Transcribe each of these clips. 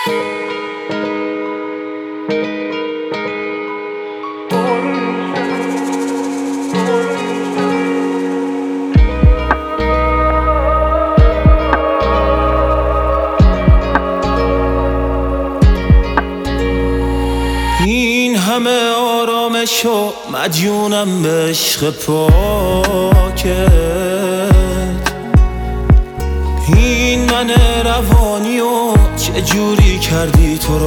این همه آرامش و مدیونم به عشق پاکت، این من روانی و چجوری کردی تو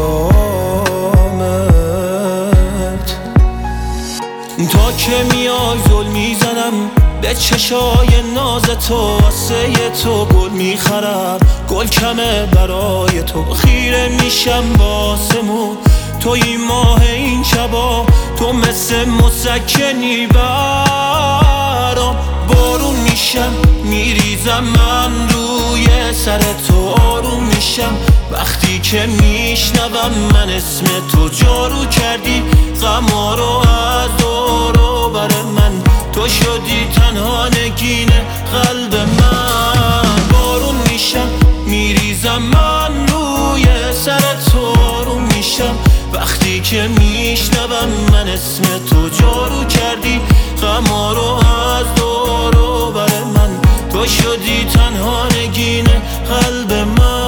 رامت. تا که میای زل میزنم به چشای ناز تو، واسه تو گل میخرم، گل کمه برای تو، خیره میشم باسمون تو این ماه این شبا، تو مثل مسکنی برام، بارون میشم میریزم من روی سر تو، آروم میشم وقتی که میشنوم من اسم تو، جارو کردی غما رو از دور و بر من، تو شدی تنها نگین قلب من، بارون میشم میریزم من روی سر تو، آروم میشم وقتی که میشنوم من اسم تو، جارو کردی غما رو از دور و بر من، تو شدی تنها نگین قلب من.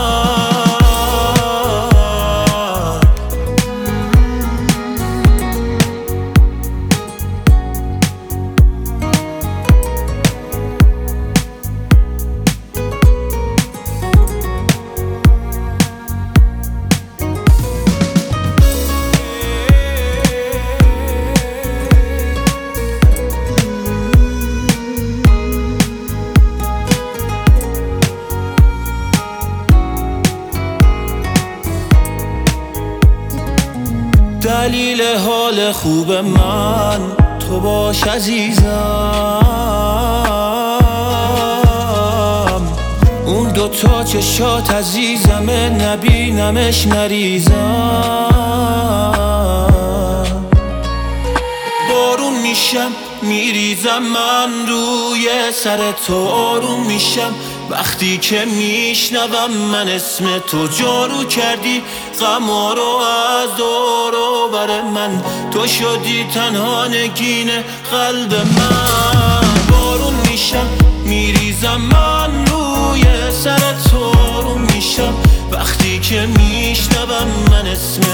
دلیل حال خوب من تو باش عزیزم، اون دوتا چشات عزیزمه نبینمش نریزم، بارون میشم میریزم من روی سر تو، آروم میشم وقتی که میشنوم من اسم تو، جارو کردی غما رو از دور و بر من، تو شدی تنها نگین قلب من، بارون میشم میریزم من روی سر تو، آروم میشم وقتی که میشنوم من اسم